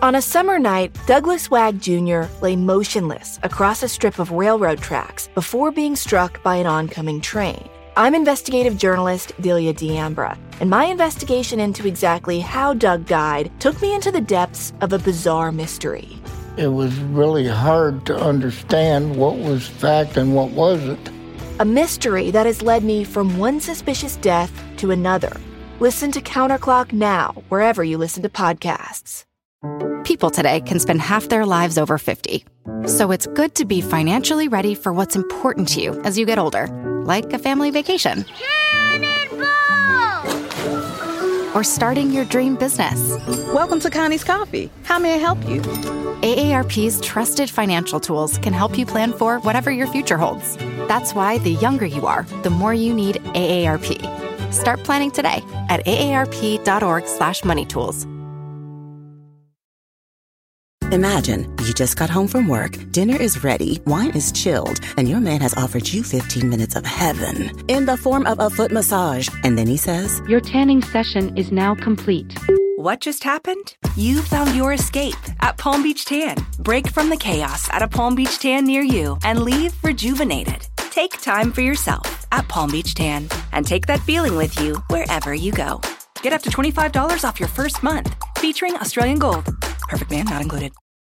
On a summer night, Douglas Wag Jr. lay motionless across a strip of railroad tracks before being struck by an oncoming train. I'm investigative journalist Delia D'Ambra, and my investigation into exactly how Doug died took me into the depths of a bizarre mystery. It was really hard to understand what was fact and what wasn't. A mystery that has led me from one suspicious death to another. Listen to Counterclock now, wherever you listen to podcasts. People today can spend half their lives over 50. So it's good to be financially ready for what's important to you as you get older, like a family vacation. Cannonball! Or starting your dream business. Welcome to Connie's Coffee. How may I help you? AARP's trusted financial tools can help you plan for whatever your future holds. That's why the younger you are, the more you need AARP. Start planning today at aarp.org/moneytools. Imagine you just got home from work, dinner is ready, wine is chilled, and your man has offered you 15 minutes of heaven in the form of a foot massage. And then he says, "Your tanning session is now complete." What just happened? You found your escape at Palm Beach Tan. Break from the chaos at a Palm Beach Tan near you and leave rejuvenated. Take time for yourself at Palm Beach Tan and take that feeling with you wherever you go. Get up to $25 off your first month, featuring Australian Gold. Perfect Man not included.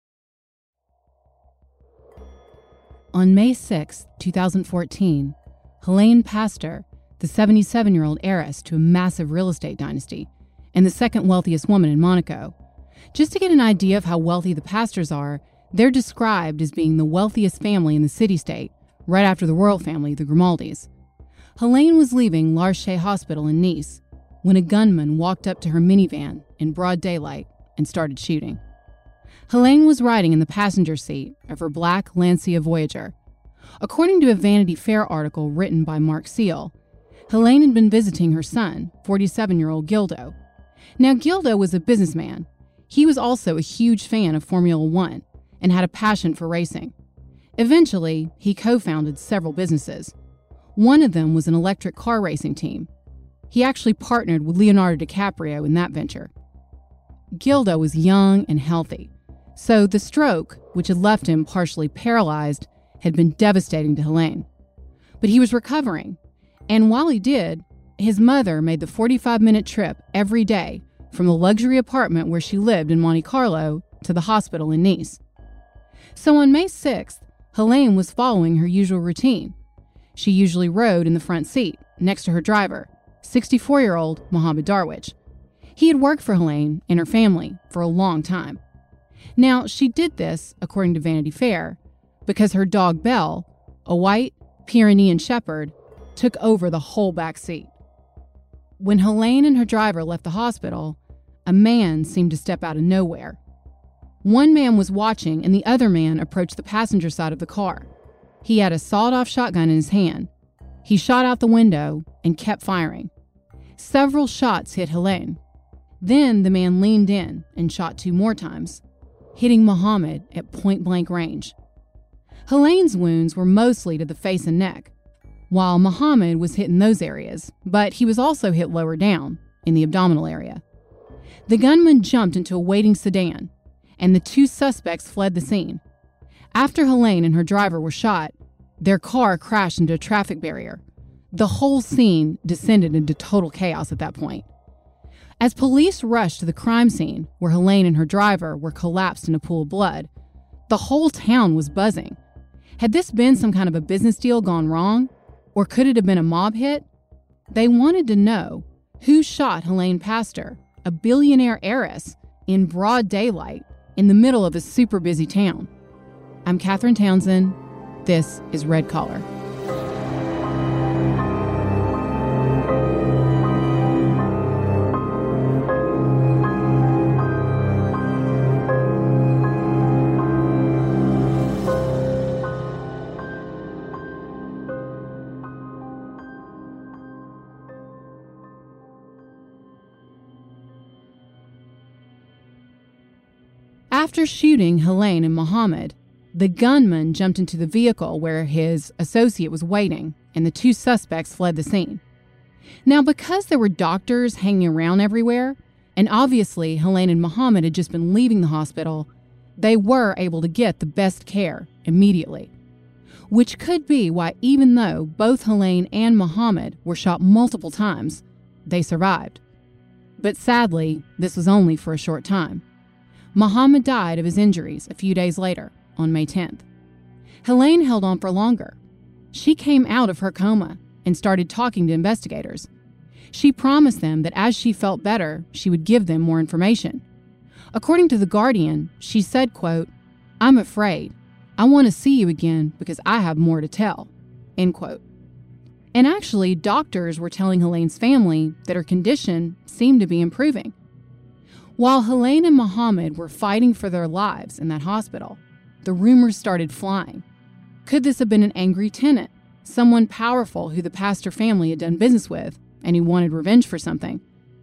On May 6, 2014, Helene Pastor, the 77-year-old heiress to a massive real estate dynasty and the second wealthiest woman in Monaco. Just to get an idea of how wealthy the Pastors are, they're described as being the wealthiest family in the city-state, right after the royal family, the Grimaldis. Helene was leaving Larche Hospital in Nice when a gunman walked up to her minivan in broad daylight and started shooting. Helene was riding in the passenger seat of her black Lancia Voyager. According to a Vanity Fair article written by Mark Seal, Helene had been visiting her son, 47-year-old Gildo. Now, Gildo was a businessman. He was also a huge fan of Formula One and had a passion for racing. Eventually, he co-founded several businesses. One of them was an electric car racing team. He actually partnered with Leonardo DiCaprio in that venture. Gildo was young and healthy, so the stroke, which had left him partially paralyzed, had been devastating to Helene. But he was recovering, and while he did, his mother made the 45-minute trip every day from the luxury apartment where she lived in Monte Carlo to the hospital in Nice. So on May 6th, Helene was following her usual routine. She usually rode in the front seat, next to her driver, 64-year-old Mohammed Darwish. He had worked for Helene and her family for a long time. Now, she did this, according to Vanity Fair, because her dog Belle, a white Pyrenean shepherd, took over the whole back seat. When Helene and her driver left the hospital, a man seemed to step out of nowhere. One man was watching, and the other man approached the passenger side of the car. He had a sawed-off shotgun in his hand. He shot out the window and kept firing. Several shots hit Helene. Then the man leaned in and shot 2 more times, hitting Mohammed at point-blank range. Helene's wounds were mostly to the face and neck, while Mohammed was hit in those areas, but he was also hit lower down, in the abdominal area. The gunman jumped into a waiting sedan, and the 2 suspects fled the scene. After Helene and her driver were shot, their car crashed into a traffic barrier. The whole scene descended into total chaos at that point. As police rushed to the crime scene, where Helene and her driver were collapsed in a pool of blood, the whole town was buzzing. Had this been some kind of a business deal gone wrong? Or could it have been a mob hit? They wanted to know who shot Helene Pastor, a billionaire heiress, in broad daylight in the middle of a super busy town. I'm Catherine Townsend. This is Red Collar. After shooting Helene and Mohammed, the gunman jumped into the vehicle where his associate was waiting, and the 2 suspects fled the scene. Now, because there were doctors hanging around everywhere, And obviously, Helene and Muhammad had just been leaving the hospital. They were able to get the best care immediately. Which could be why, even though both Helene and Muhammad were shot multiple times, they survived. But sadly, this was only for a short time. Muhammad died of his injuries a few days later, on May 10th. Helene held on for longer. She came out of her coma and started talking to investigators. She promised them that as she felt better, she would give them more information. According to The Guardian, she said, quote, "I'm afraid. I want to see you again because I have more to tell," end quote. And actually, doctors were telling Helene's family that her condition seemed to be improving. While Helene and Muhammad were fighting for their lives in that hospital, the rumors started flying. Could this have been an angry tenant, someone powerful who the pastor family had done business with and who wanted revenge for something?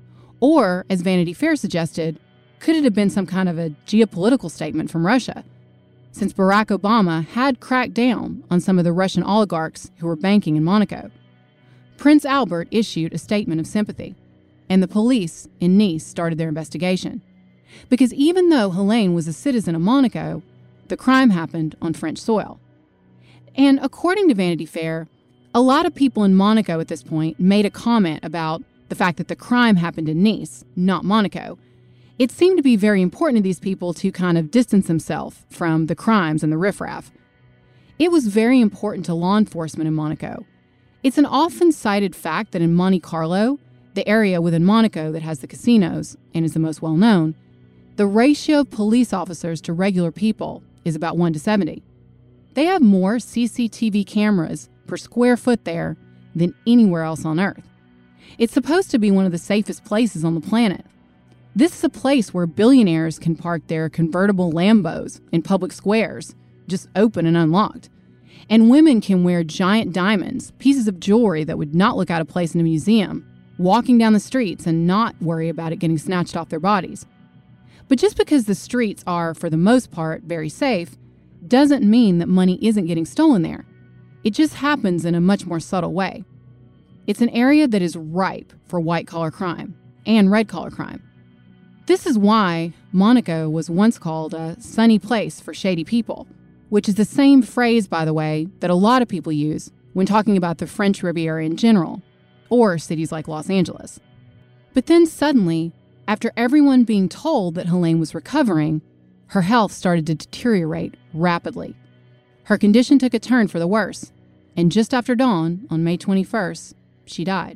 Or, as Vanity Fair suggested, could it have been some kind of a geopolitical statement from Russia, since Barack Obama had cracked down on some of the Russian oligarchs who were banking in Monaco? Prince Albert issued a statement of sympathy, and the police in Nice started their investigation. Because even though Helene was a citizen of Monaco, the crime happened on French soil. And according to Vanity Fair, a lot of people in Monaco at this point made a comment about the fact that the crime happened in Nice, not Monaco. It seemed to be very important to these people to kind of distance themselves from the crimes and the riffraff. It was very important to law enforcement in Monaco. It's an often cited fact that in Monte Carlo, the area within Monaco that has the casinos and is the most well-known, the ratio of police officers to regular people is about 1 to 70. They have more CCTV cameras per square foot there than anywhere else on Earth. It's supposed to be one of the safest places on the planet. This is a place where billionaires can park their convertible Lambos in public squares, just open and unlocked. And women can wear giant diamonds, pieces of jewelry that would not look out of place in a museum, walking down the streets and not worry about it getting snatched off their bodies. But just because the streets are, for the most part, very safe, doesn't mean that money isn't getting stolen there. It just happens in a much more subtle way. It's an area that is ripe for white-collar crime and red-collar crime. This is why Monaco was once called a sunny place for shady people, which is the same phrase, by the way, that a lot of people use when talking about the French Riviera in general, or cities like Los Angeles. But then suddenly, after everyone being told that Helene was recovering, her health started to deteriorate rapidly. Her condition took a turn for the worse, and just after dawn, on May 21st, she died.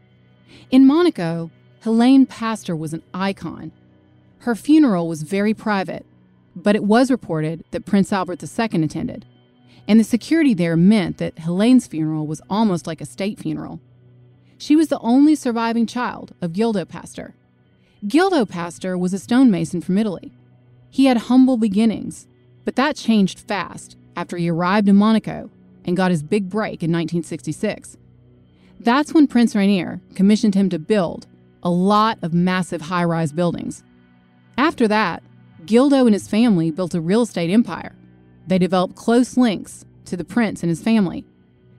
In Monaco, Helene Pastor was an icon. Her funeral was very private, but it was reported that Prince Albert II attended, and the security there meant that Helene's funeral was almost like a state funeral. She was the only surviving child of Gildo Pastor. Gildo Pastor was a stonemason from Italy. He had humble beginnings, but that changed fast after he arrived in Monaco and got his big break in 1966. That's when Prince Rainier commissioned him to build a lot of massive high-rise buildings. After that, Gildo and his family built a real estate empire. They developed close links to the prince and his family.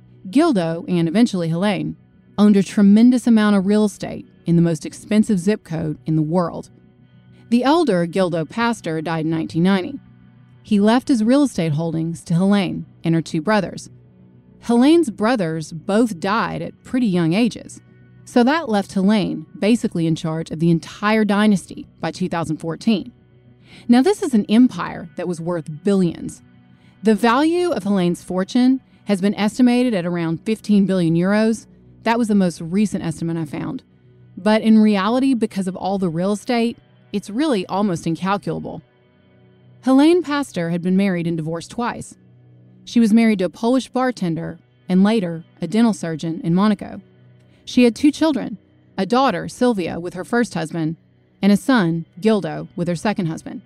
Gildo, and eventually Helene, owned a tremendous amount of real estate in the most expensive zip code in the world. The elder Gildo Pastor died in 1990. He left his real estate holdings to Helene and her two brothers. Helene's brothers both died at pretty young ages, so that left Helene basically in charge of the entire dynasty by 2014. Now, this is an empire that was worth billions. The value of Helene's fortune has been estimated at around 15 billion euros. That was the most recent estimate I found. But in reality, because of all the real estate, it's really almost incalculable. Helene Pastor had been married and divorced twice. She was married to a Polish bartender and later a dental surgeon in Monaco. She had 2 children, a daughter, Sylvia, with her first husband, and a son, Gildo, with her second husband.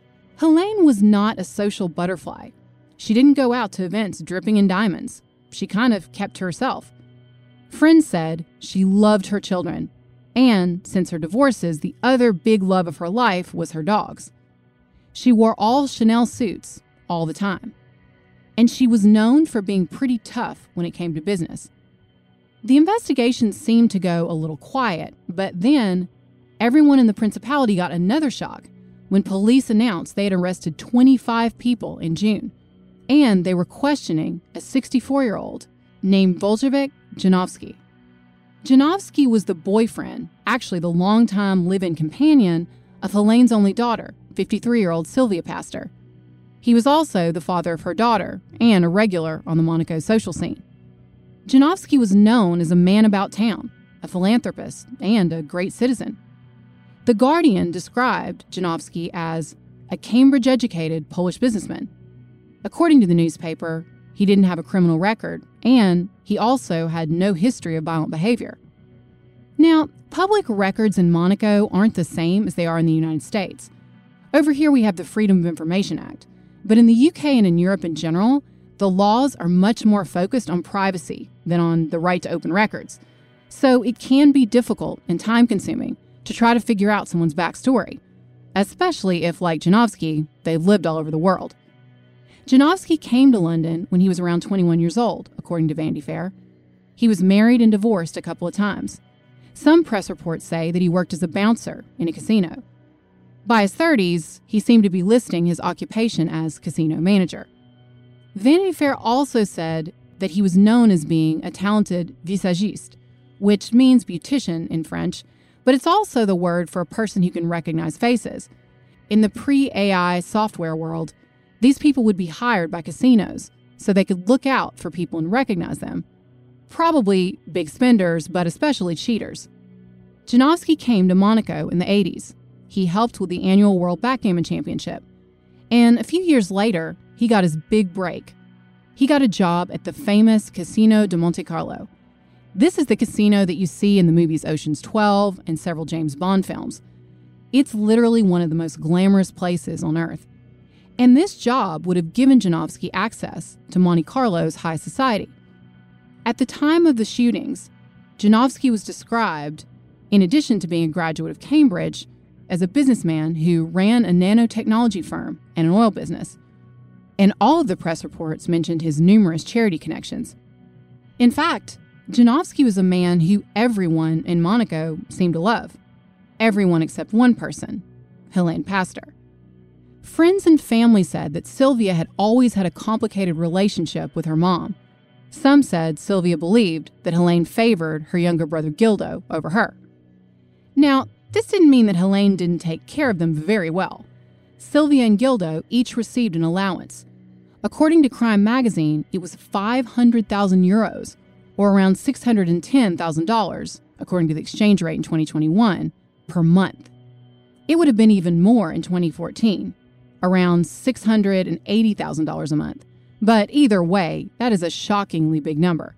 Helene was not a social butterfly. She didn't go out to events dripping in diamonds. She kind of kept to herself. Friends said she loved her children, and since her divorces, the other big love of her life was her dogs. She wore all Chanel suits all the time, and she was known for being pretty tough when it came to business. The investigation seemed to go a little quiet, but then everyone in the Principality got another shock when police announced they had arrested 25 people in June, and they were questioning a 64-year-old named Wojciech Janowski. Janowski was the boyfriend, actually the longtime live-in companion, of Helene's only daughter, 53-year-old Sylvia Pastor. He was also the father of her daughter and a regular on the Monaco social scene. Janowski was known as a man about town, a philanthropist, and a great citizen. The Guardian described Janowski as a Cambridge-educated Polish businessman. According to the newspaper, he didn't have a criminal record, and he also had no history of violent behavior. Now, public records in Monaco aren't the same as they are in the United States. Over here we have the Freedom of Information Act, but in the UK and in Europe in general, the laws are much more focused on privacy than on the right to open records. So it can be difficult and time-consuming to try to figure out someone's backstory, especially if, like Janowski, they've lived all over the world. Janowski came to London when he was around 21 years old, according to Vanity Fair. He was married and divorced a couple of times. Some press reports say that he worked as a bouncer in a casino. By his 30s, he seemed to be listing his occupation as casino manager. Vanity Fair also said that he was known as being a talented visagiste, which means beautician in French, but it's also the word for a person who can recognize faces. In the pre-AI software world, these people would be hired by casinos so they could look out for people and recognize them. Probably big spenders, but especially cheaters. Janowski came to Monaco in the 80s. He helped with the annual World Backgammon Championship. And a few years later, he got his big break. He got a job at the famous Casino de Monte Carlo. This is the casino that you see in the movies Ocean's 12 and several James Bond films. It's literally one of the most glamorous places on Earth. And this job would have given Janowski access to Monte Carlo's high society. At the time of the shootings, Janowski was described, in addition to being a graduate of Cambridge, as a businessman who ran a nanotechnology firm and an oil business. And all of the press reports mentioned his numerous charity connections. In fact, Janowski was a man who everyone in Monaco seemed to love. Everyone except one person, Helene Pastor. Friends and family said that Sylvia had always had a complicated relationship with her mom. Some said Sylvia believed that Helene favored her younger brother Gildo over her. Now, this didn't mean that Helene didn't take care of them very well. Sylvia and Gildo each received an allowance. According to Crime Magazine, it was 500,000 euros, or around $610,000, according to the exchange rate in 2021, per month. It would have been even more in 2014, around $680,000 a month. But either way, that is a shockingly big number.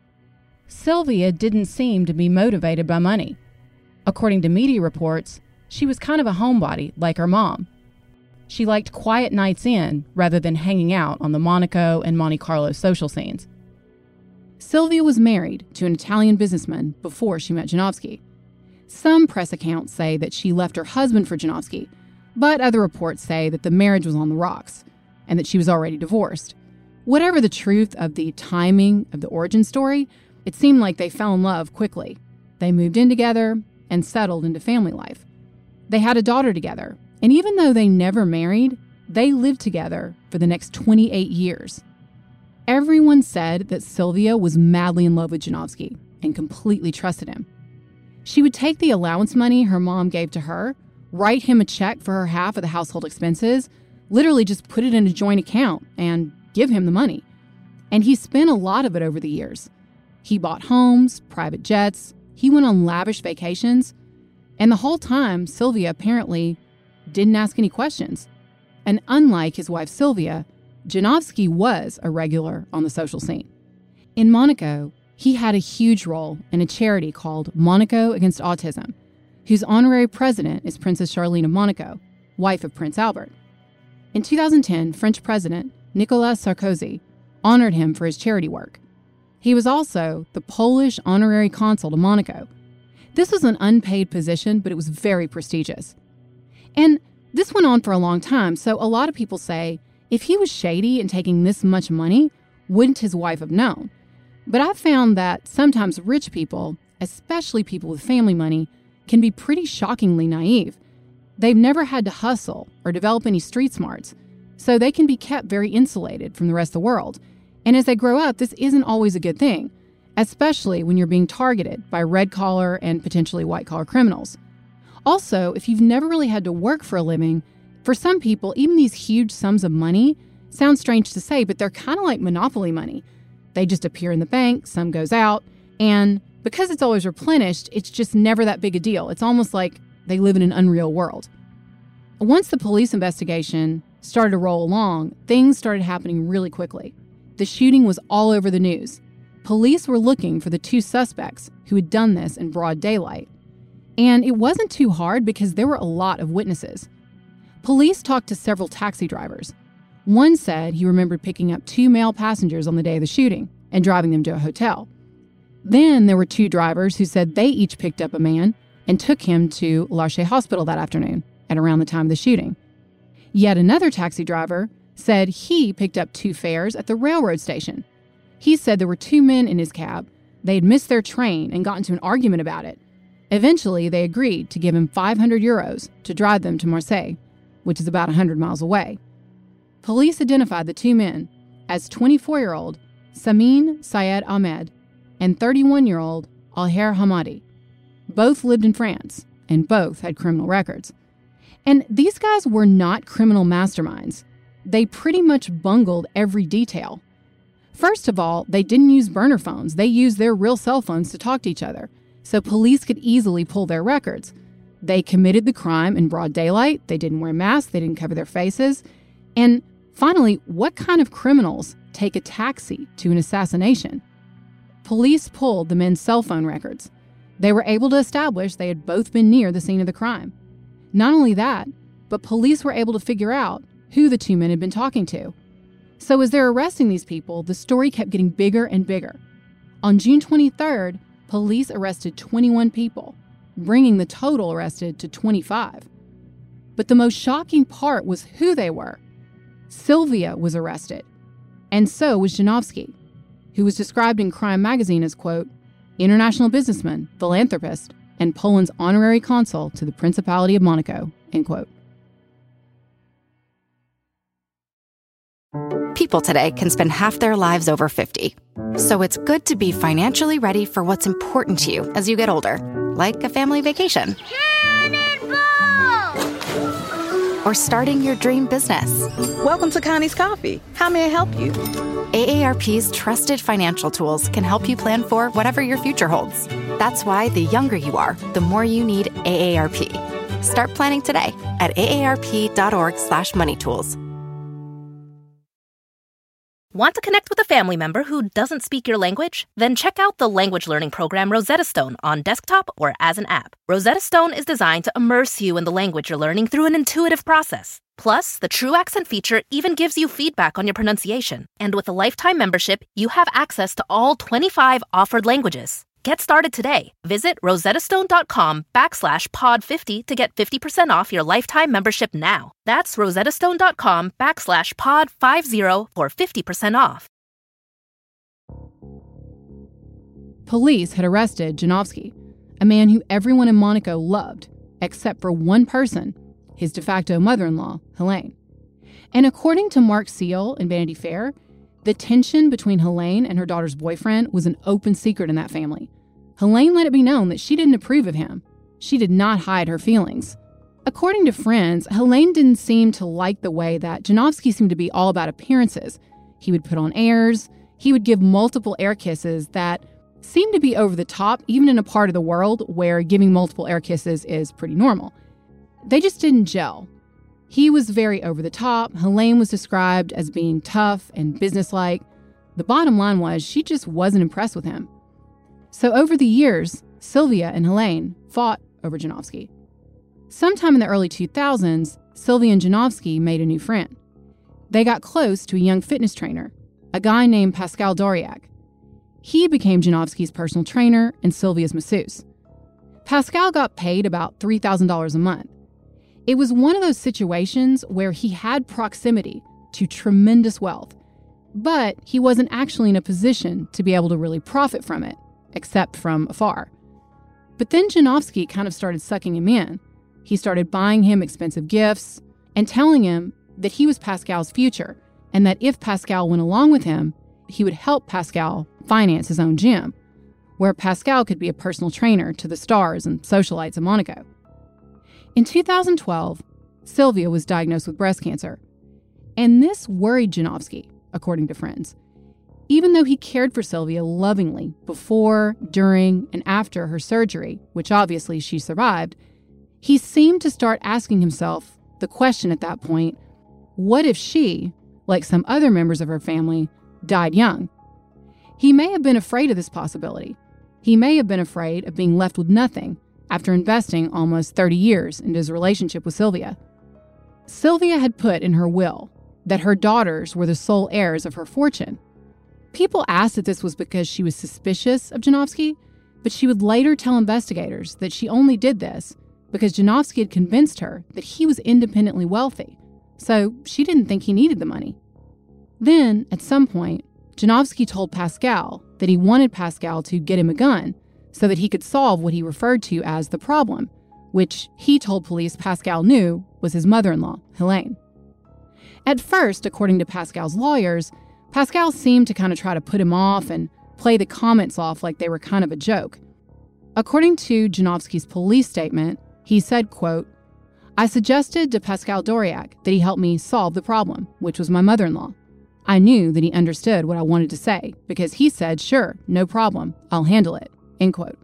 Sylvia didn't seem to be motivated by money. According to media reports, she was kind of a homebody, like her mom. She liked quiet nights in rather than hanging out on the Monaco and Monte Carlo social scenes. Sylvia was married to an Italian businessman before she met Janowski. Some press accounts say that she left her husband for Janowski, but other reports say that the marriage was on the rocks and that she was already divorced. Whatever the truth of the timing of the origin story, it seemed like they fell in love quickly. They moved in together and settled into family life. They had a daughter together, and even though they never married, they lived together for the next 28 years. Everyone said that Sylvia was madly in love with Janowski and completely trusted him. She would take the allowance money her mom gave to her, write him a check for her half of the household expenses, literally just put it in a joint account and give him the money. And he spent a lot of it over the years. He bought homes, private jets, he went on lavish vacations, and the whole time, Sylvia apparently didn't ask any questions. And unlike his wife Sylvia, Janowski was a regular on the social scene. In Monaco, he had a huge role in a charity called Monaco Against Autism, whose honorary president is Princess Charlene of Monaco, wife of Prince Albert. In 2010, French President Nicolas Sarkozy honored him for his charity work. He was also the Polish honorary consul to Monaco. This was an unpaid position, but it was very prestigious. And this went on for a long time, so a lot of people say, if he was shady and taking this much money, wouldn't his wife have known? But I've found that sometimes rich people, especially people with family money, can be pretty shockingly naive. They've never had to hustle or develop any street smarts, so they can be kept very insulated from the rest of the world. And as they grow up, this isn't always a good thing, especially when you're being targeted by red-collar and potentially white-collar criminals. Also, if you've never really had to work for a living, for some people, even these huge sums of money sound strange to say, but they're kind of like monopoly money. They just appear in the bank, some goes out, and because it's always replenished, it's just never that big a deal. It's almost like they live in an unreal world. Once the police investigation started to roll along, things started happening really quickly. The shooting was all over the news. Police were looking for the two suspects who had done this in broad daylight. And it wasn't too hard because there were a lot of witnesses. Police talked to several taxi drivers. One said he remembered picking up 2 male passengers on the day of the shooting and driving them to a hotel. Then there were 2 drivers who said they each picked up a man and took him to L'Arche Hospital that afternoon at around the time of the shooting. Yet another taxi driver said he picked up 2 fares at the railroad station. He said there were 2 men in his cab. They had missed their train and got into an argument about it. Eventually, they agreed to give him 500 euros to drive them to Marseille, which is about 100 miles away. Police identified the 2 men as 24-year-old Samin Syed Ahmed and 31-year-old Alher Hamadi. Both lived in France, and both had criminal records. And these guys were not criminal masterminds. They pretty much bungled every detail. First of all, they didn't use burner phones. They used their real cell phones to talk to each other, so police could easily pull their records. They committed the crime in broad daylight. They didn't wear masks. They didn't cover their faces. And finally, what kind of criminals take a taxi to an assassination? Police pulled the men's cell phone records. They were able to establish they had both been near the scene of the crime. Not only that, but police were able to figure out who the 2 men had been talking to. So as they're arresting these people, the story kept getting bigger and bigger. On June 23rd, police arrested 21 people, bringing the total arrested to 25. But the most shocking part was who they were. Sylvia was arrested, and so was Janowski, who was described in Crime magazine as, quote, international businessman, philanthropist, and Poland's honorary consul to the Principality of Monaco, end quote. People today can spend half their lives over 50. So it's good to be financially ready for what's important to you as you get older, like a family vacation. Or starting your dream business. Welcome to Connie's Coffee. How may I help you? AARP's trusted financial tools can help you plan for whatever your future holds. That's why the younger you are, the more you need AARP. Start planning today at aarp.org/moneytools. Want to connect with a family member who doesn't speak your language? Then check out the language learning program Rosetta Stone on desktop or as an app. Rosetta Stone is designed to immerse you in the language you're learning through an intuitive process. Plus, the True Accent feature even gives you feedback on your pronunciation. And with a lifetime membership, you have access to all 25 offered languages. Get started today. Visit rosettastone.com/pod50 to get 50% off your lifetime membership now. That's rosettastone.com/pod50 for 50% off. Police had arrested Janowski, a man who everyone in Monaco loved, except for one person, his de facto mother-in-law, Helene. And according to Mark Seal in Vanity Fair, the tension between Helene and her daughter's boyfriend was an open secret in that family. Helene let it be known that she didn't approve of him. She did not hide her feelings. According to friends, Helene didn't seem to like the way that Janowski seemed to be all about appearances. He would put on airs. He would give multiple air kisses that seemed to be over the top, even in a part of the world where giving multiple air kisses is pretty normal. They just didn't gel. He was very over the top. Helene was described as being tough and businesslike. The bottom line was she just wasn't impressed with him. So over the years, Sylvia and Helene fought over Janowski. Sometime in the early 2000s, Sylvia and Janowski made a new friend. They got close to a young fitness trainer, a guy named Pascal Doriac. He became Janowski's personal trainer and Sylvia's masseuse. Pascal got paid about $3,000 a month. It was one of those situations where he had proximity to tremendous wealth, but he wasn't actually in a position to be able to really profit from it, except from afar. But then Janofsky kind of started sucking him in. He started buying him expensive gifts and telling him that he was Pascal's future and that if Pascal went along with him, he would help Pascal finance his own gym, where Pascal could be a personal trainer to the stars and socialites in Monaco. In 2012, Sylvia was diagnosed with breast cancer, and this worried Janofsky, according to friends. Even though he cared for Sylvia lovingly before, during, and after her surgery, which obviously she survived, he seemed to start asking himself the question at that point, what if she, like some other members of her family, died young? He may have been afraid of this possibility. He may have been afraid of being left with nothing after investing almost 30 years into his relationship with Sylvia. Sylvia had put in her will that her daughters were the sole heirs of her fortune. People asked if this was because she was suspicious of Janofsky, but she would later tell investigators that she only did this because Janofsky had convinced her that he was independently wealthy, so she didn't think he needed the money. Then, at some point, Janofsky told Pascal that he wanted Pascal to get him a gun so that he could solve what he referred to as the problem, which he told police Pascal knew was his mother-in-law, Helene. At first, according to Pascal's lawyers, Pascal seemed to kind of try to put him off and play the comments off like they were kind of a joke. According to Janofsky's police statement, he said, quote, "I suggested to Pascal Doriac that he help me solve the problem, which was my mother-in-law. I knew that he understood what I wanted to say because he said, sure, no problem, I'll handle it," end quote.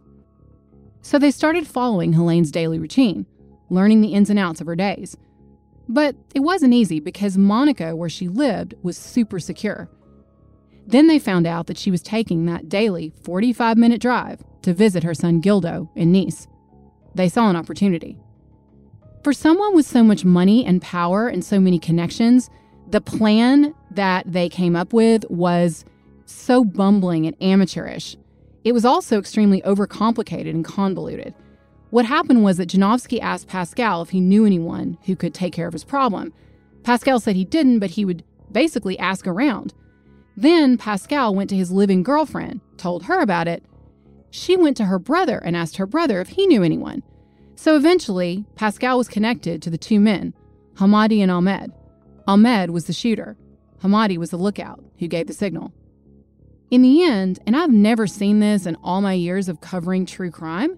So they started following Helene's daily routine, learning the ins and outs of her days. But it wasn't easy because Monaco, where she lived, was super secure. Then they found out that she was taking that daily 45-minute drive to visit her son Gildo in Nice. They saw an opportunity. For someone with so much money and power and so many connections, the plan that they came up with was so bumbling and amateurish. It was also extremely overcomplicated and convoluted. What happened was that Janofsky asked Pascal if he knew anyone who could take care of his problem. Pascal said he didn't, but he would basically ask around. Then Pascal went to his living girlfriend, told her about it. She went to her brother and asked her brother if he knew anyone. So eventually, Pascal was connected to the two men, Hamadi and Ahmed. Ahmed was the shooter. Hamadi was the lookout who gave the signal. In the end, and I've never seen this in all my years of covering true crime,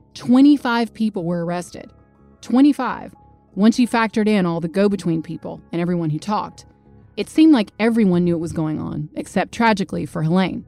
25 people were arrested. 25, once you factored in all the go-between people and everyone who talked. It seemed like everyone knew what was going on, except tragically for Helene.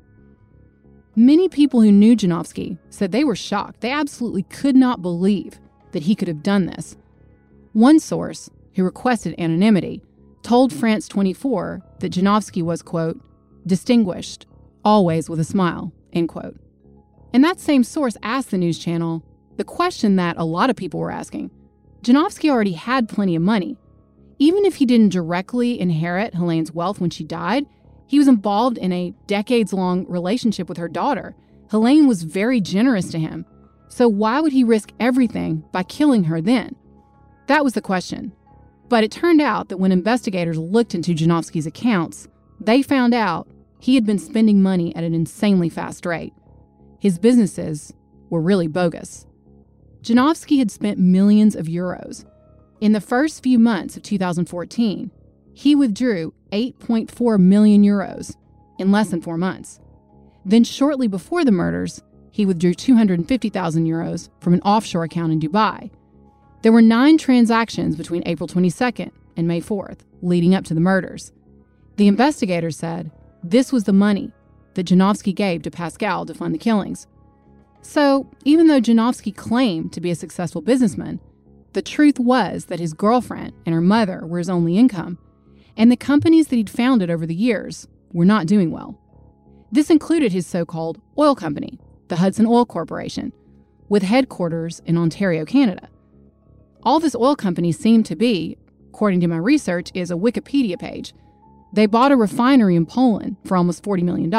Many people who knew Janofsky said they were shocked. They absolutely could not believe that he could have done this. One source, who requested anonymity, told France 24 that Janofsky was, quote, distinguished, always with a smile, end quote. And that same source asked the news channel the question that a lot of people were asking. Janofsky already had plenty of money. Even if he didn't directly inherit Helene's wealth when she died, he was involved in a decades-long relationship with her daughter. Helene was very generous to him. So why would he risk everything by killing her then? That was the question. But it turned out that when investigators looked into Janofsky's accounts, they found out he had been spending money at an insanely fast rate. His businesses were really bogus. Janofsky had spent millions of euros. In the first few months of 2014, he withdrew 8.4 million euros in less than 4 months. Then shortly before the murders, he withdrew 250,000 euros from an offshore account in Dubai. There were 9 transactions between April 22nd and May 4th, leading up to the murders. The investigators said this was the money that Janofsky gave to Pascal to fund the killings. So, even though Janofsky claimed to be a successful businessman, the truth was that his girlfriend and her mother were his only income, and the companies that he'd founded over the years were not doing well. This included his so-called oil company, the Hudson Oil Corporation, with headquarters in Ontario, Canada. All this oil company seemed to be, according to my research, is a Wikipedia page. They bought a refinery in Poland for almost $40 million,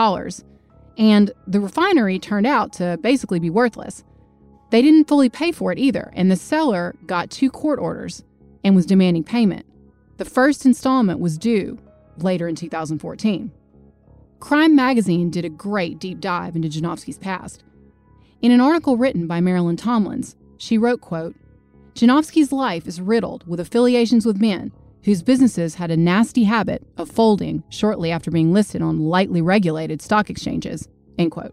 and the refinery turned out to basically be worthless. They didn't fully pay for it either, and the seller got 2 court orders and was demanding payment. The first installment was due later in 2014. Crime Magazine did a great deep dive into Janofsky's past. In an article written by Marilyn Tomlins, she wrote, quote, "Janofsky's life is riddled with affiliations with men whose businesses had a nasty habit of folding shortly after being listed on lightly regulated stock exchanges," end quote.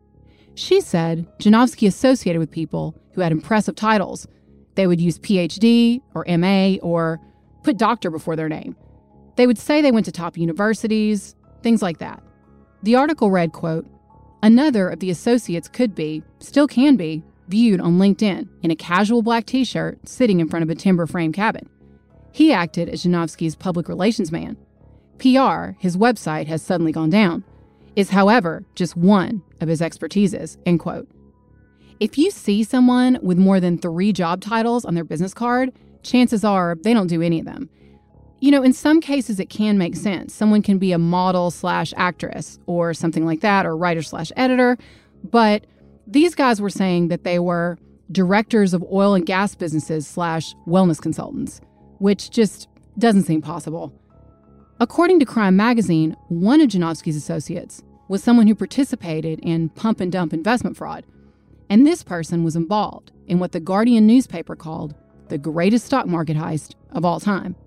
She said Janofsky associated with people who had impressive titles. They would use PhD or MA or put doctor before their name. They would say they went to top universities, things like that. The article read, quote, "Another of the associates could be, still can be, viewed on LinkedIn in a casual black t-shirt sitting in front of a timber frame cabin. He acted as Janofsky's public relations man. PR, his website has suddenly gone down, is, however, just one of his expertises," end quote. If you see someone with more than 3 job titles on their business card, chances are they don't do any of them. You know, in some cases it can make sense. Someone can be a model/actress or something like that, or writer/editor, but these guys were saying that they were directors of oil and gas businesses/wellness consultants, which just doesn't seem possible. According to Crime Magazine, one of Janofsky's associates was someone who participated in pump and dump investment fraud. And this person was involved in what the Guardian newspaper called the greatest stock market heist of all time.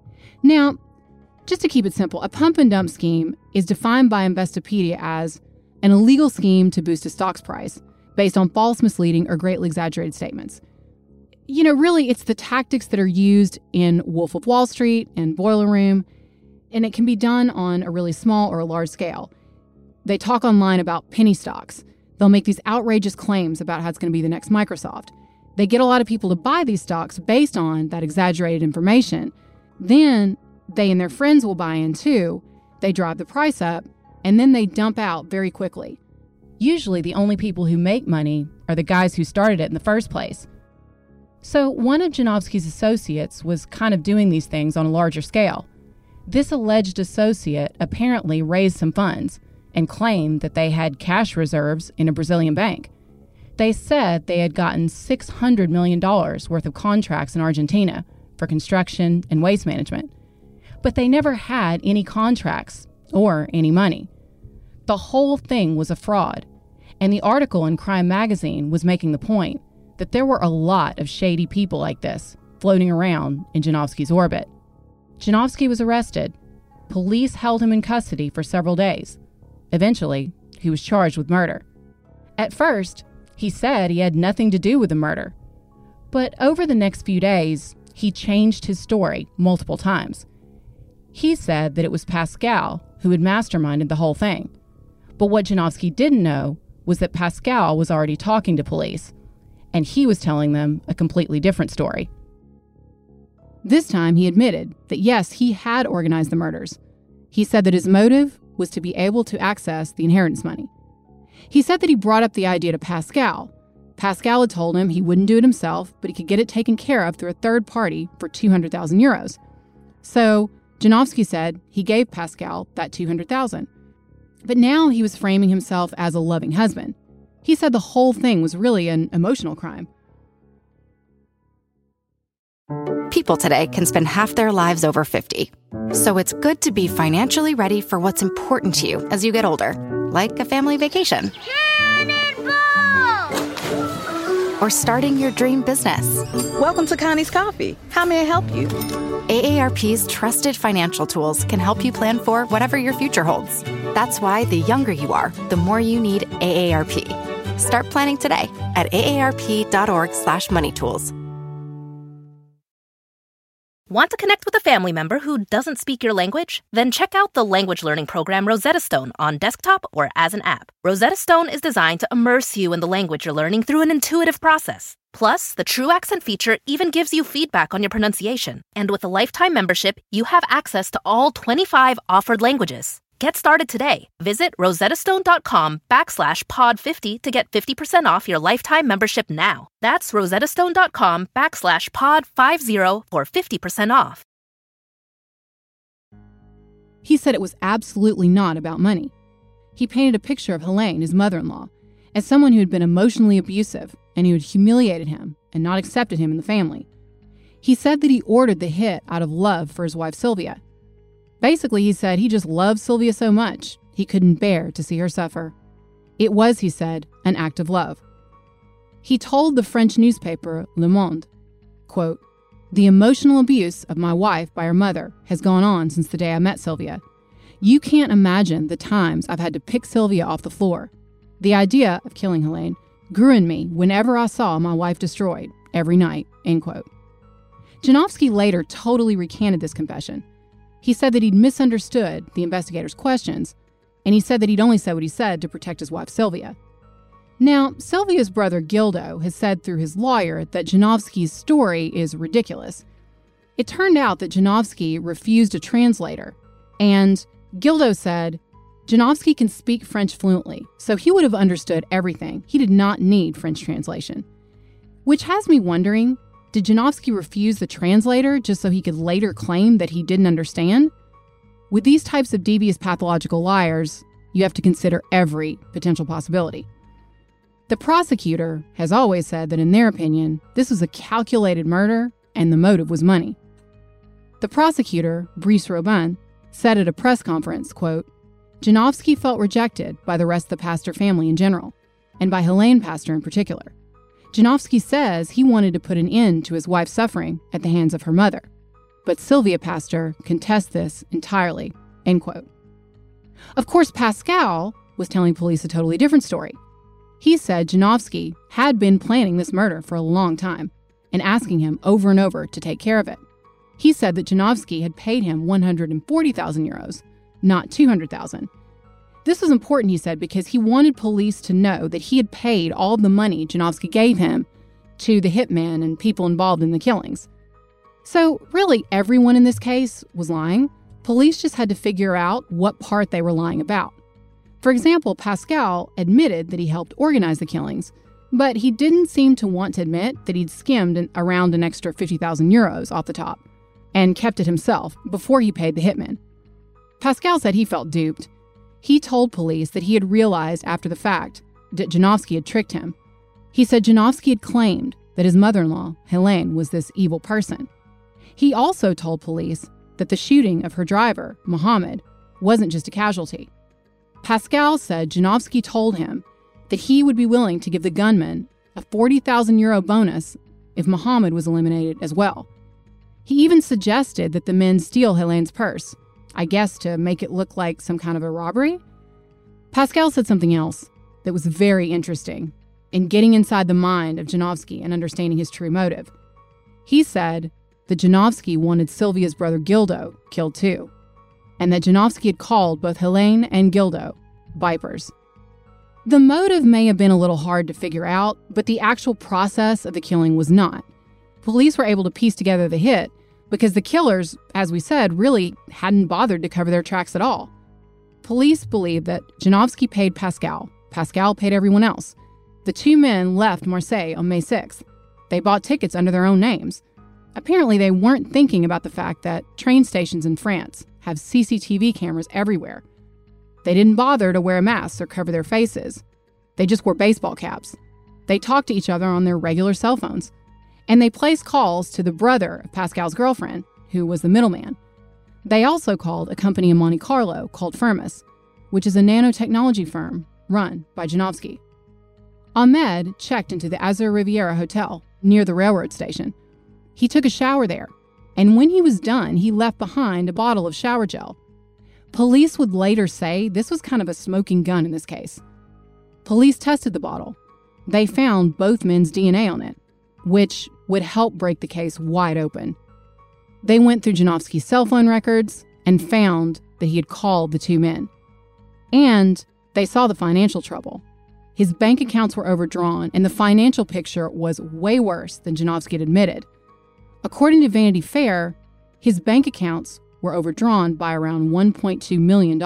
Now, just to keep it simple, a pump and dump scheme is defined by Investopedia as an illegal scheme to boost a stock's price based on false, misleading, or greatly exaggerated statements. You know, really, it's the tactics that are used in Wolf of Wall Street and Boiler Room, and it can be done on a really small or a large scale. They talk online about penny stocks. They'll make these outrageous claims about how it's going to be the next Microsoft. They get a lot of people to buy these stocks based on that exaggerated information. Then they and their friends will buy in too. They drive the price up, and then they dump out very quickly. Usually the only people who make money are the guys who started it in the first place. So one of Janofsky's associates was kind of doing these things on a larger scale. This alleged associate apparently raised some funds and claimed that they had cash reserves in a Brazilian bank. They said they had gotten $600 million worth of contracts in Argentina for construction and waste management. But they never had any contracts or any money. The whole thing was a fraud, and the article in Crime Magazine was making the point that there were a lot of shady people like this floating around in Janofsky's orbit. Janofsky was arrested. Police held him in custody for several days. Eventually, he was charged with murder. At first, he said he had nothing to do with the murder. But over the next few days, he changed his story multiple times. He said that it was Pascal who had masterminded the whole thing. But what Janofsky didn't know was that Pascal was already talking to police, and he was telling them a completely different story. This time, he admitted that yes, he had organized the murders. He said that his motive was to be able to access the inheritance money. He said that he brought up the idea to Pascal. Pascal had told him he wouldn't do it himself, but he could get it taken care of through a third party for 200,000 euros. So Janofsky said he gave Pascal that 200,000. But now he was framing himself as a loving husband. He said the whole thing was really an emotional crime. People today can spend half their lives over 50. So it's good to be financially ready for what's important to you as you get older, like a family vacation. Or starting your dream business. Welcome to Connie's Coffee. How may I help you? AARP's trusted financial tools can help you plan for whatever your future holds. That's why the younger you are, the more you need AARP. Start planning today at aarp.org/moneytools. Want to connect with a family member who doesn't speak your language? Then check out the language learning program Rosetta Stone on desktop or as an app. Rosetta Stone is designed to immerse you in the language you're learning through an intuitive process. Plus, the True Accent feature even gives you feedback on your pronunciation. And with a lifetime membership, you have access to all 25 offered languages. Get started today. Visit rosettastone.com/pod50 to get 50% off your lifetime membership now. That's rosettastone.com/pod50 for 50% off. He said it was absolutely not about money. He painted a picture of Helene, his mother-in-law, as someone who had been emotionally abusive and who had humiliated him and not accepted him in the family. He said that he ordered the hit out of love for his wife, Sylvia. Basically, he said he just loved Sylvia so much, he couldn't bear to see her suffer. It was, he said, an act of love. He told the French newspaper Le Monde, quote, "The emotional abuse of my wife by her mother has gone on since the day I met Sylvia. You can't imagine the times I've had to pick Sylvia off the floor. The idea of killing Helene grew in me whenever I saw my wife destroyed, every night," end quote. Janowski later totally recanted this confession. He said that he'd misunderstood the investigators' questions, and he said that he'd only said what he said to protect his wife Sylvia. Now, Sylvia's brother Gildo has said through his lawyer that Janowski's story is ridiculous. It turned out that Janowski refused a translator, and Gildo said, Janowski can speak French fluently, so he would have understood everything. He did not need French translation. Which has me wondering, did Janowski refuse the translator just so he could later claim that he didn't understand? With these types of devious pathological liars, you have to consider every potential possibility. The prosecutor has always said that in their opinion, this was a calculated murder and the motive was money. The prosecutor, Brice Robin, said at a press conference, quote, "Janowski felt rejected by the rest of the Pastor family in general, and by Helene Pastor in particular. Janowski says he wanted to put an end to his wife's suffering at the hands of her mother, but Sylvia Pastor contests this entirely," end quote. Of course, Pascal was telling police a totally different story. He said Janowski had been planning this murder for a long time and asking him over and over to take care of it. He said that Janowski had paid him 140,000 euros, not 200,000. This was important, he said, because he wanted police to know that he had paid all the money Janowski gave him to the hitman and people involved in the killings. So really, everyone in this case was lying. Police just had to figure out what part they were lying about. For example, Pascal admitted that he helped organize the killings, but he didn't seem to want to admit that he'd skimmed around an extra 50,000 euros off the top and kept it himself before he paid the hitman. Pascal said he felt duped. He told police that he had realized after the fact that Janowski had tricked him. He said Janowski had claimed that his mother-in-law, Helene, was this evil person. He also told police that the shooting of her driver, Mohammed, wasn't just a casualty. Pascal said Janowski told him that he would be willing to give the gunman a 40,000 euro bonus if Mohammed was eliminated as well. He even suggested that the men steal Helene's purse, I guess to make it look like some kind of a robbery. Pascal said something else that was very interesting in getting inside the mind of Janowski and understanding his true motive. He said that Janowski wanted Sylvia's brother Gildo killed too, and that Janowski had called both Helene and Gildo vipers. The motive may have been a little hard to figure out, but the actual process of the killing was not. Police were able to piece together the hit because the killers, as we said, really hadn't bothered to cover their tracks at all. Police believe that Janowski paid Pascal. Pascal paid everyone else. The two men left Marseille on May 6th. They bought tickets under their own names. Apparently, they weren't thinking about the fact that train stations in France have CCTV cameras everywhere. They didn't bother to wear masks or cover their faces. They just wore baseball caps. They talked to each other on their regular cell phones. And they placed calls to the brother of Pascal's girlfriend, who was the middleman. They also called a company in Monte Carlo called Firmus, which is a nanotechnology firm run by Janowski. Ahmed checked into the Azur Riviera Hotel near the railroad station. He took a shower there, and when he was done, he left behind a bottle of shower gel. Police would later say this was kind of a smoking gun in this case. Police tested the bottle. They found both men's DNA on it, which would help break the case wide open. They went through Janowski's cell phone records and found that he had called the two men. And they saw the financial trouble. His bank accounts were overdrawn, and the financial picture was way worse than Janowski had admitted. According to Vanity Fair, his bank accounts were overdrawn by around $1.2 million.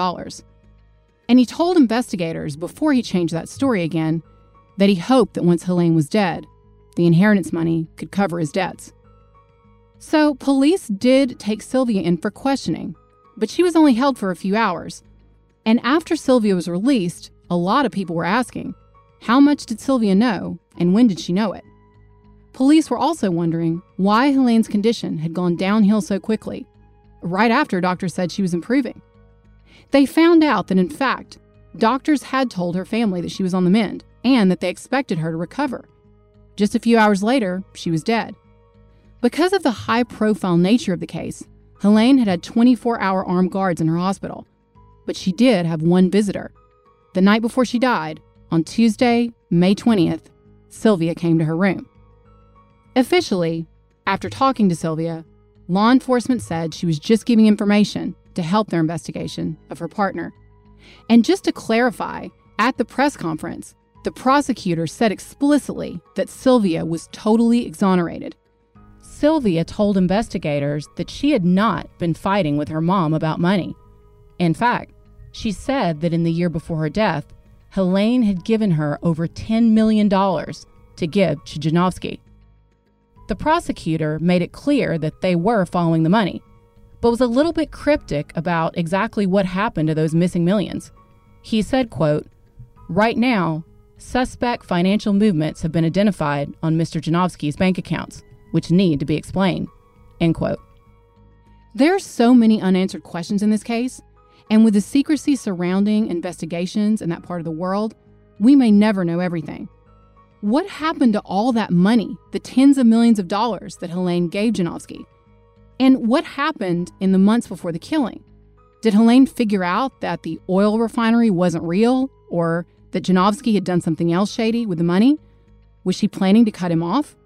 And he told investigators before he changed that story again that he hoped that once Helene was dead, the inheritance money could cover his debts. So police did take Sylvia in for questioning, but she was only held for a few hours. And after Sylvia was released, a lot of people were asking, how much did Sylvia know and when did she know it? Police were also wondering why Helene's condition had gone downhill so quickly, right after doctors said she was improving. They found out that, in fact, doctors had told her family that she was on the mend and that they expected her to recover. Just a few hours later, she was dead. Because of the high-profile nature of the case, Helene had 24-hour armed guards in her hospital. But she did have one visitor. The night before she died, on Tuesday, May 20th, Sylvia came to her room. Officially, after talking to Sylvia, law enforcement said she was just giving information to help their investigation of her partner. And just to clarify, at the press conference, the prosecutor said explicitly that Sylvia was totally exonerated. Sylvia told investigators that she had not been fighting with her mom about money. In fact, she said that in the year before her death, Helene had given her over $10 million to give to Janowski. The prosecutor made it clear that they were following the money, but was a little bit cryptic about exactly what happened to those missing millions. He said, quote, "Right now, suspect financial movements have been identified on Mr. Janowski's bank accounts, which need to be explained," end quote. There are so many unanswered questions in this case, and with the secrecy surrounding investigations in that part of the world, we may never know everything. What happened to all that money, the tens of millions of dollars that Helene gave Janowski? And what happened in the months before the killing? Did Helene figure out that the oil refinery wasn't real, or that Janowski had done something else shady with the money? Was she planning to cut him off?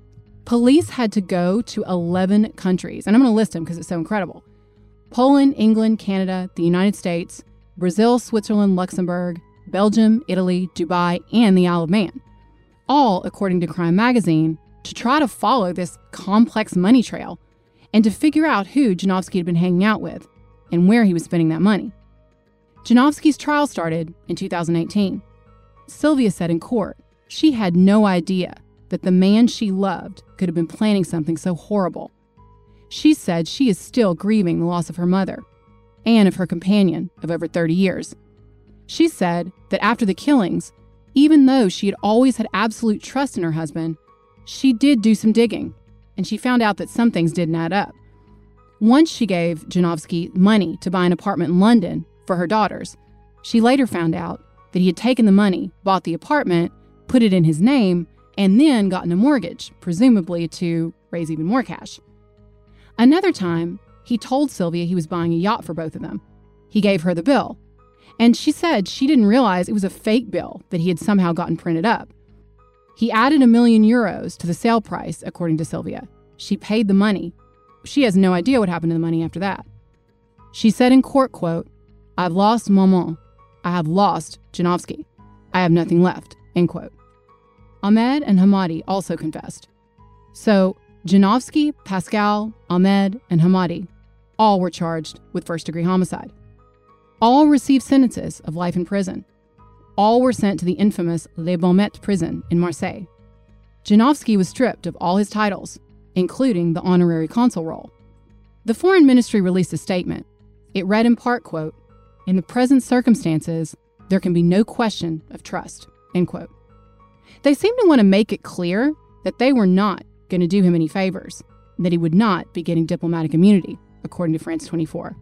Police had to go to 11 countries, and I'm going to list them because it's so incredible. Poland, England, Canada, the United States, Brazil, Switzerland, Luxembourg, Belgium, Italy, Dubai, and the Isle of Man. All, according to Crime Magazine, to try to follow this complex money trail and to figure out who Janowski had been hanging out with and where he was spending that money. Janowski's trial started in 2018. Sylvia said in court she had no idea that the man she loved could have been planning something so horrible. She said she is still grieving the loss of her mother and of her companion of over 30 years. She said that after the killings, even though she had always had absolute trust in her husband, she did do some digging, and she found out that some things didn't add up. Once she gave Janowski money to buy an apartment in London for her daughters, she later found out that he had taken the money, bought the apartment, put it in his name, and then gotten a mortgage, presumably to raise even more cash. Another time, he told Sylvia he was buying a yacht for both of them. He gave her the bill, and she said she didn't realize it was a fake bill that he had somehow gotten printed up. He added €1 million to the sale price, according to Sylvia. She paid the money. She has no idea what happened to the money after that. She said in court, quote, "I've lost maman. I have lost Janowski. I have nothing left," end quote. Ahmed and Hamadi also confessed. So Janowski, Pascal, Ahmed, and Hamadi all were charged with first-degree homicide. All received sentences of life in prison. All were sent to the infamous Les Baumettes prison in Marseille. Janowski was stripped of all his titles, including the honorary consul role. The Foreign Ministry released a statement. It read in part, quote, "In the present circumstances, there can be no question of trust," end quote. They seem to want to make it clear that they were not going to do him any favors, and that he would not be getting diplomatic immunity, according to France 24.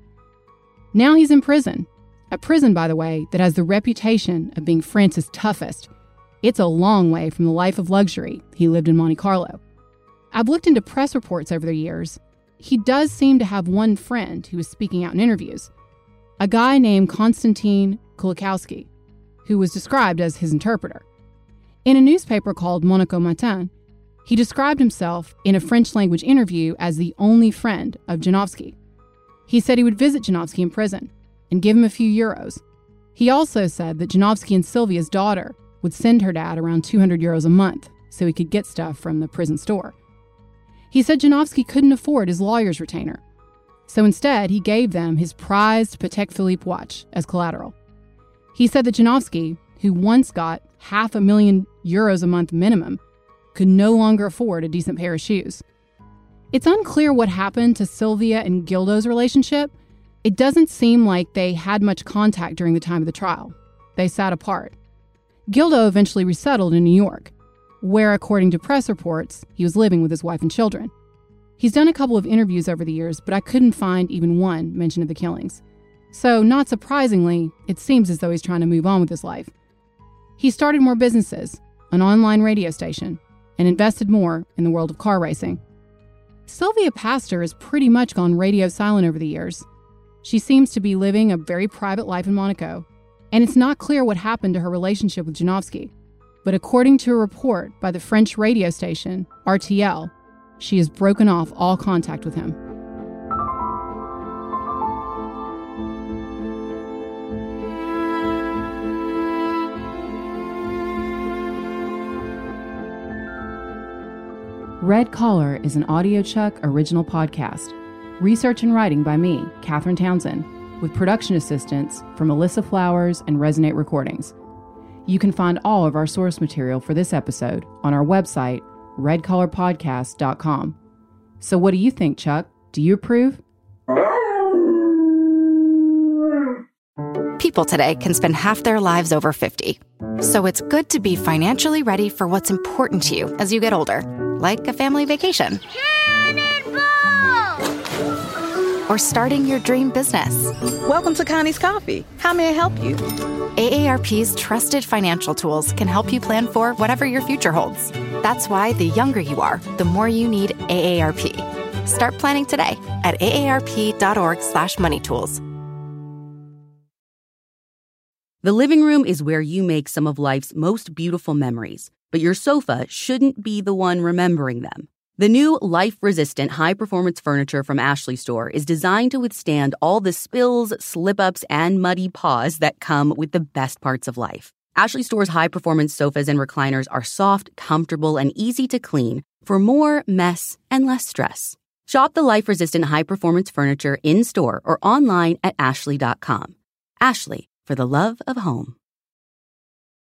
Now he's in prison. A prison, by the way, that has the reputation of being France's toughest. It's a long way from the life of luxury he lived in Monte Carlo. I've looked into press reports over the years. He does seem to have one friend who is speaking out in interviews, a guy named Konstantin Kulikowski, who was described as his interpreter. In a newspaper called Monaco Matin, he described himself in a French-language interview as the only friend of Janowski. He said he would visit Janowski in prison and give him a few euros. He also said that Janowski and Sylvia's daughter would send her dad around €200 a month so he could get stuff from the prison store. He said Janowski couldn't afford his lawyer's retainer, so instead he gave them his prized Patek Philippe watch as collateral. He said that Janowski, who once got €500,000 a month minimum, could no longer afford a decent pair of shoes. It's unclear what happened to Sylvia and Gildo's relationship. It doesn't seem like they had much contact during the time of the trial. They sat apart. Gildo eventually resettled in New York, where, according to press reports, he was living with his wife and children. He's done a couple of interviews over the years, but I couldn't find even one mention of the killings. So, not surprisingly, it seems as though he's trying to move on with his life. He started more businesses, an online radio station, and invested more in the world of car racing. Sylvia Pastor has pretty much gone radio silent over the years. She seems to be living a very private life in Monaco, and it's not clear what happened to her relationship with Janowski. But according to a report by the French radio station, RTL, she has broken off all contact with him. Red Collar is an AudioChuck original podcast. Research and writing by me, Catherine Townsend, with production assistance from Alyssa Flowers and Resonate Recordings. You can find all of our source material for this episode on our website, redcollarpodcast.com. So what do you think, Chuck? Do you approve? People today can spend half their lives over 50. So it's good to be financially ready for what's important to you as you get older, like a family vacation. Or starting your dream business. Welcome to Connie's Coffee. How may I help you? AARP's trusted financial tools can help you plan for whatever your future holds. That's why the younger you are, the more you need AARP. Start planning today at aarp.org/moneytools. The living room is where you make some of life's most beautiful memories, but your sofa shouldn't be the one remembering them. The new life-resistant high-performance furniture from Ashley Store is designed to withstand all the spills, slip-ups, and muddy paws that come with the best parts of life. Ashley Store's high-performance sofas and recliners are soft, comfortable, and easy to clean for more mess and less stress. Shop the life-resistant high-performance furniture in-store or online at ashley.com. Ashley, for the love of home.